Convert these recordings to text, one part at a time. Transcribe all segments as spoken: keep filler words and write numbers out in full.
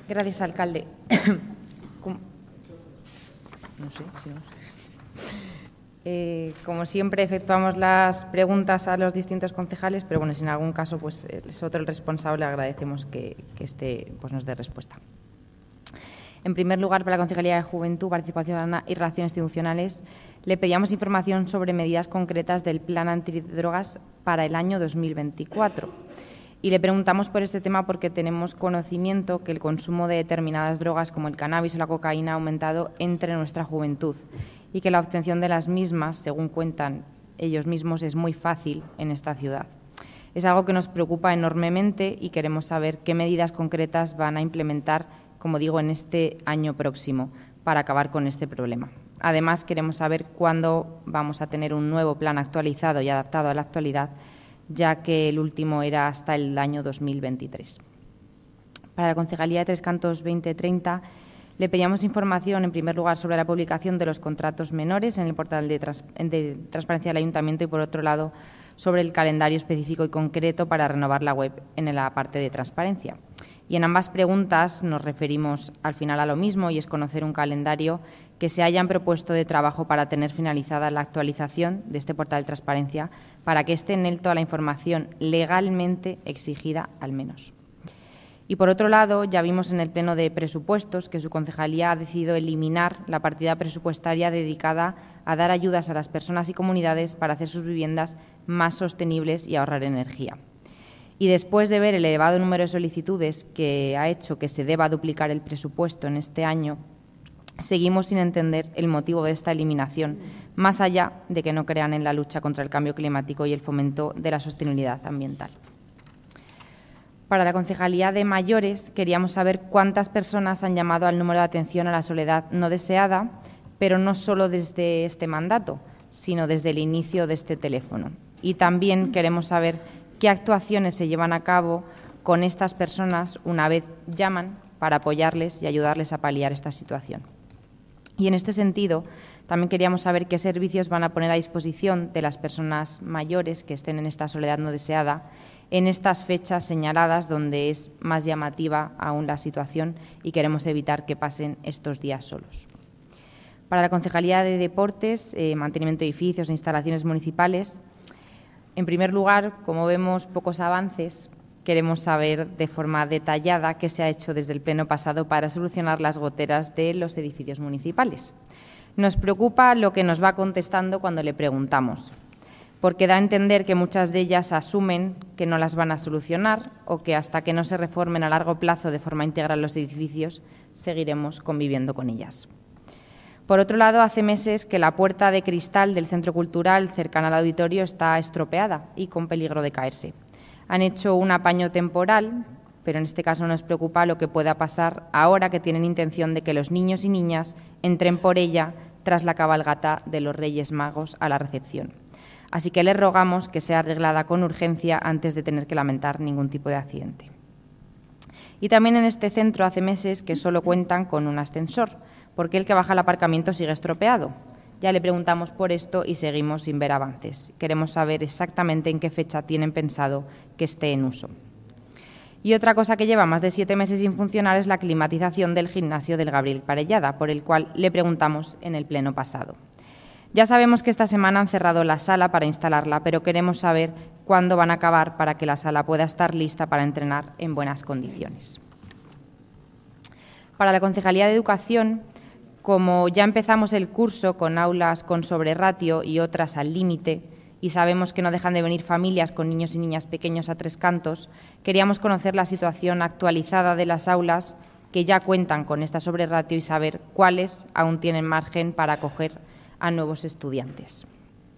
Gracias, alcalde. No sé si no. Eh, como siempre, efectuamos las preguntas a los distintos concejales, pero bueno, si en algún caso pues, es otro el responsable, agradecemos que, que este, pues, nos dé respuesta. En primer lugar, para la Concejalía de Juventud, Participación Ciudadana y Relaciones Institucionales, le pedíamos información sobre medidas concretas del Plan Antidrogas para el año dos mil veinticuatro. Y le preguntamos por este tema porque tenemos conocimiento que el consumo de determinadas drogas, como el cannabis o la cocaína, ha aumentado entre nuestra juventud y que la obtención de las mismas, según cuentan ellos mismos, es muy fácil en esta ciudad. Es algo que nos preocupa enormemente y queremos saber qué medidas concretas van a implementar, como digo, en este año próximo para acabar con este problema. Además, queremos saber cuándo vamos a tener un nuevo plan actualizado y adaptado a la actualidad, ya que el último era hasta el año dos mil veintitrés. Para la Concejalía de Tres Cantos veinte treinta, le pedíamos información, en primer lugar, sobre la publicación de los contratos menores en el portal de, trans de transparencia del Ayuntamiento y, por otro lado, sobre el calendario específico y concreto para renovar la web en la parte de transparencia. Y en ambas preguntas nos referimos al final a lo mismo, y es conocer un calendario que se hayan propuesto de trabajo para tener finalizada la actualización de este portal de transparencia, para que esté en él toda la información legalmente exigida al menos. Y, por otro lado, ya vimos en el Pleno de Presupuestos que su concejalía ha decidido eliminar la partida presupuestaria dedicada a dar ayudas a las personas y comunidades para hacer sus viviendas más sostenibles y ahorrar energía. Y después de ver el elevado número de solicitudes que ha hecho que se deba duplicar el presupuesto en este año, seguimos sin entender el motivo de esta eliminación, más allá de que no crean en la lucha contra el cambio climático y el fomento de la sostenibilidad ambiental. Para la Concejalía de Mayores, queríamos saber cuántas personas han llamado al número de atención a la soledad no deseada, pero no solo desde este mandato, sino desde el inicio de este teléfono. Y también queremos saber qué actuaciones se llevan a cabo con estas personas una vez llaman para apoyarles y ayudarles a paliar esta situación. Y en este sentido, también queríamos saber qué servicios van a poner a disposición de las personas mayores que estén en esta soledad no deseada en estas fechas señaladas, donde es más llamativa aún la situación y queremos evitar que pasen estos días solos. Para la Concejalía de Deportes, eh, Mantenimiento de Edificios e Instalaciones Municipales, en primer lugar, como vemos pocos avances, queremos saber de forma detallada qué se ha hecho desde el Pleno pasado para solucionar las goteras de los edificios municipales. Nos preocupa lo que nos va contestando cuando le preguntamos, porque da a entender que muchas de ellas asumen que no las van a solucionar o que hasta que no se reformen a largo plazo de forma integral los edificios, seguiremos conviviendo con ellas. Por otro lado, hace meses que la puerta de cristal del centro cultural cercana al auditorio está estropeada y con peligro de caerse. Han hecho un apaño temporal, pero en este caso nos preocupa lo que pueda pasar ahora que tienen intención de que los niños y niñas entren por ella tras la cabalgata de los Reyes Magos a la recepción. Así que les rogamos que sea arreglada con urgencia antes de tener que lamentar ningún tipo de accidente. Y también en este centro hace meses que solo cuentan con un ascensor, porque el que baja al aparcamiento sigue estropeado. Ya le preguntamos por esto y seguimos sin ver avances. Queremos saber exactamente en qué fecha tienen pensado que esté en uso. Y otra cosa que lleva más de siete meses sin funcionar es la climatización del gimnasio del Gabriel Parellada, por el cual le preguntamos en el Pleno pasado. Ya sabemos que esta semana han cerrado la sala para instalarla, pero queremos saber cuándo van a acabar para que la sala pueda estar lista para entrenar en buenas condiciones. Para la Concejalía de Educación, como ya empezamos el curso con aulas con sobreratio y otras al límite, y sabemos que no dejan de venir familias con niños y niñas pequeños a Tres Cantos, queríamos conocer la situación actualizada de las aulas que ya cuentan con esta sobreratio y saber cuáles aún tienen margen para acoger a nuevos estudiantes.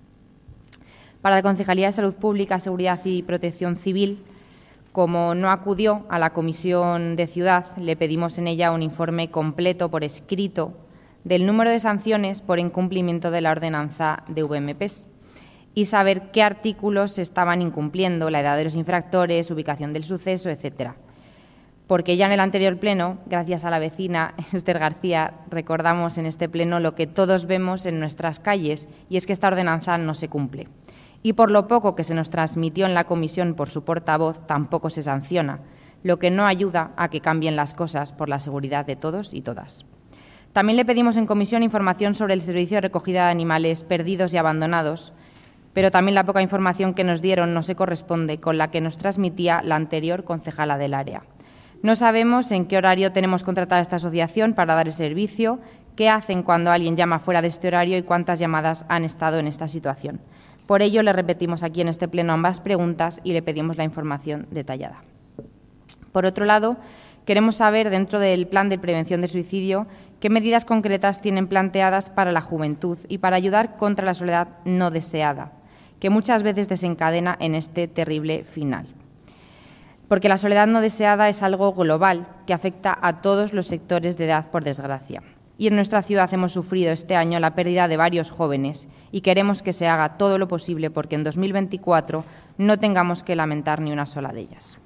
Para la Concejalía de Salud Pública, Seguridad y Protección Civil, como no acudió a la Comisión de Ciudad, le pedimos en ella un informe completo por escrito del número de sanciones por incumplimiento de la ordenanza de V M Ps y saber qué artículos se estaban incumpliendo, la edad de los infractores, ubicación del suceso, etcétera. Porque ya en el anterior pleno, gracias a la vecina Esther García, recordamos en este pleno lo que todos vemos en nuestras calles, y es que esta ordenanza no se cumple. Y por lo poco que se nos transmitió en la comisión por su portavoz, tampoco se sanciona. lo que no ayuda a que cambien las cosas por la seguridad de todos y todas. También le pedimos en comisión información sobre el servicio de recogida de animales perdidos y abandonados, pero también la poca información que nos dieron no se corresponde con la que nos transmitía la anterior concejala del área. No sabemos en qué horario tenemos contratada esta asociación para dar el servicio, qué hacen cuando alguien llama fuera de este horario y cuántas llamadas han estado en esta situación. Por ello, le repetimos aquí en este pleno ambas preguntas y le pedimos la información detallada. Por otro lado, queremos saber, dentro del Plan de Prevención del Suicidio, qué medidas concretas tienen planteadas para la juventud y para ayudar contra la soledad no deseada, que muchas veces desencadena en este terrible final. Porque la soledad no deseada es algo global que afecta a todos los sectores de edad, por desgracia. Y en nuestra ciudad hemos sufrido este año la pérdida de varios jóvenes y queremos que se haga todo lo posible porque en dos mil veinticuatro no tengamos que lamentar ni una sola de ellas.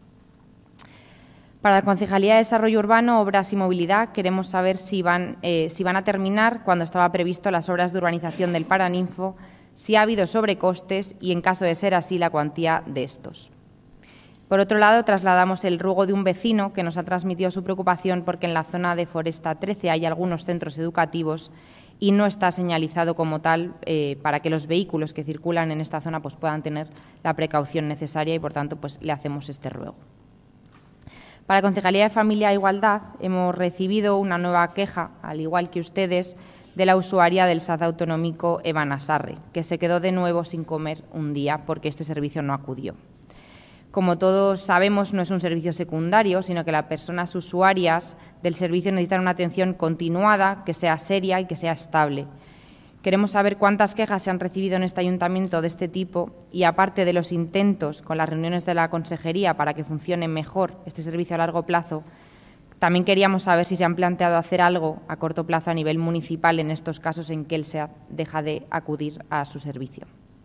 Para la Concejalía de Desarrollo Urbano, Obras y Movilidad, queremos saber si van, eh, si van a terminar cuando estaba previsto las obras de urbanización del Paraninfo, si ha habido sobrecostes y, en caso de ser así, la cuantía de estos. Por otro lado, trasladamos el ruego de un vecino que nos ha transmitido su preocupación porque en la zona de Foresta trece hay algunos centros educativos y no está señalizado como tal eh, para que los vehículos que circulan en esta zona pues, puedan tener la precaución necesaria y, por tanto, pues, le hacemos este ruego. Para la Concejalía de Familia e Igualdad hemos recibido una nueva queja, al igual que ustedes, de la usuaria del S A D autonómico Eva Nasarre, que se quedó de nuevo sin comer un día porque este servicio no acudió. Como todos sabemos, no es un servicio secundario, sino que las personas usuarias del servicio necesitan una atención continuada, que sea seria y que sea estable. Queremos saber cuántas quejas se han recibido en este ayuntamiento de este tipo y, aparte de los intentos con las reuniones de la consejería para que funcione mejor este servicio a largo plazo, también queríamos saber si se han planteado hacer algo a corto plazo a nivel municipal en estos casos en que el S E A D deja de acudir a su servicio.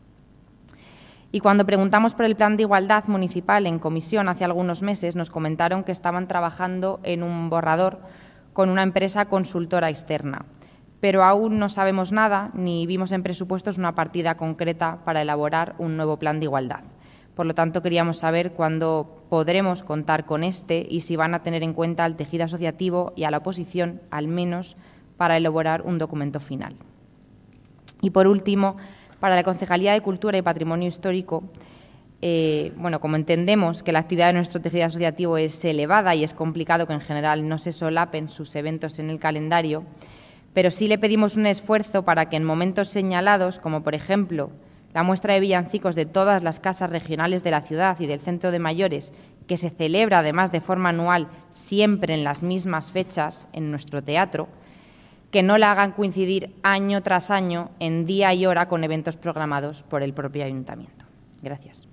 Y cuando preguntamos por el Plan de Igualdad municipal en comisión hace algunos meses, nos comentaron que estaban trabajando en un borrador con una empresa consultora externa, pero aún no sabemos nada ni vimos en presupuestos una partida concreta para elaborar un nuevo Plan de Igualdad. Por lo tanto, queríamos saber cuándo podremos contar con este y si van a tener en cuenta al tejido asociativo y a la oposición, al menos, para elaborar un documento final. Y, por último, para la Concejalía de Cultura y Patrimonio Histórico, eh, bueno, como entendemos que la actividad de nuestro tejido asociativo es elevada y es complicado que en general no se solapen sus eventos en el calendario, pero sí le pedimos un esfuerzo para que en momentos señalados, como por ejemplo la muestra de villancicos de todas las casas regionales de la ciudad y del Centro de Mayores, que se celebra además de forma anual siempre en las mismas fechas en nuestro teatro, que no la hagan coincidir año tras año en día y hora con eventos programados por el propio ayuntamiento. Gracias.